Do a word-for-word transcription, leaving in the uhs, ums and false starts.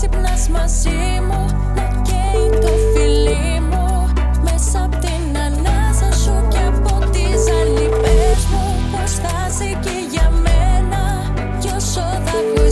ξυπνάς μαζί μου, να καίει το φιλί μου μέσα απ' την ανάσα σου και από τη ζαλή. Πες μου πως θα είσαι και για μένα κι όσο δάκρυ